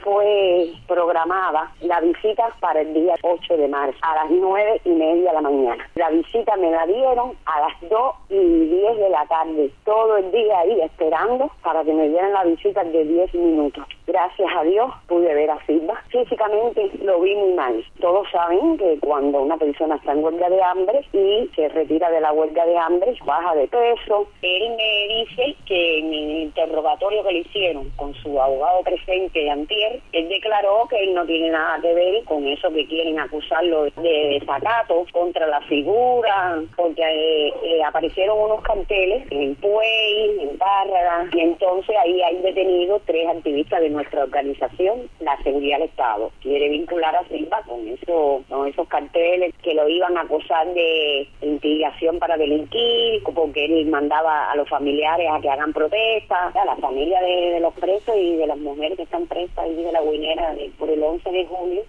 fue programada la visita para el día 8 de marzo a las 9:30 de la mañana. La visita me la dieron a las 2:10 de la tarde, todo el día ahí esperando para que me dieran la visita de 10 minutos. Gracias a Dios pude ver a Silva. Físicamente lo vi muy mal. Todos saben que cuando una persona está en huelga de hambre y se retira de la huelga de hambre, baja de peso. Él me dice que en el interrogatorio que le hicieron con su abogado presente antier, él declaró que él no tiene nada que ver con eso que quieren acusarlo de desacato contra la figura, porque aparecieron unos carteles en Puey, en Párraga, y entonces ahí hay detenidos 3 activistas de nuestra organización, la Seguridad del Estado. Quiere vincular a Silva con esos carteles que lo iban a acusar de instigación para delinquir, porque él mandaba a los familiares a que hagan protestas, a la familia de los presos y de las mujeres que están presas y de la Guinera por el 11 de julio,